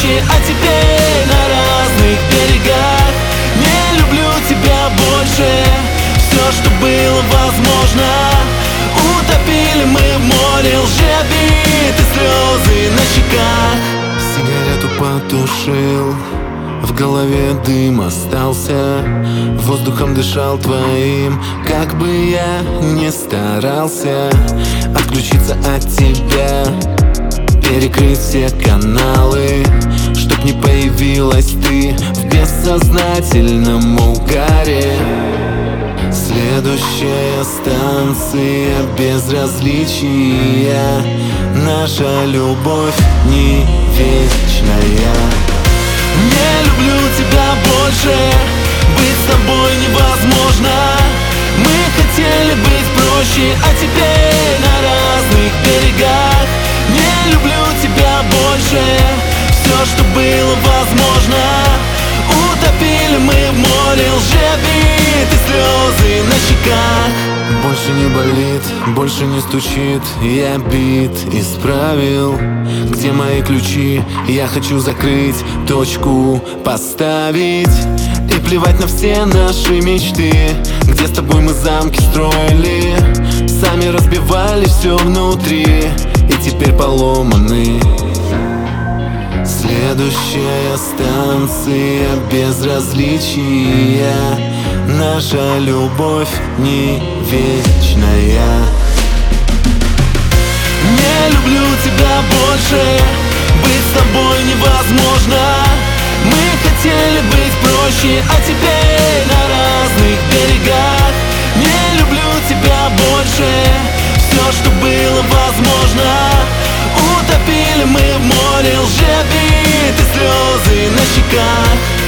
проще, а теперь на разных берегах. Не люблю тебя больше, все, что было возможно, утопили мы в море лжи, и слезы на щеках. Сигарету потушил, в голове дым остался, воздухом дышал твоим, как бы я ни старался отключиться от тебя, перекрыть все каналы, чтоб не появилась ты в бессознательном угаре. Следующая станция безразличия, наша любовь не вечная. Не люблю тебя больше, быть с тобой невозможно. Мы хотели быть проще, а теперь на разных берегах. Не люблю тебя больше, все, что было возможно, утопили мы в море лжи, и слезы на щеках. Больше не болит, больше не стучит, я бит исправил. Где мои ключи? Я хочу закрыть, точку поставить и плевать на все наши мечты. Где с тобой мы замки строили, сами разбивали все внутри, и теперь поломаны. Следующая станция безразличия, наша любовь не вечная. Не люблю тебя больше, быть с тобой невозможно. Мы хотели быть проще, а теперь на разных берегах. Не люблю тебя больше, все, что было возможно, утопили мы в море лжи, и слезы на щеках.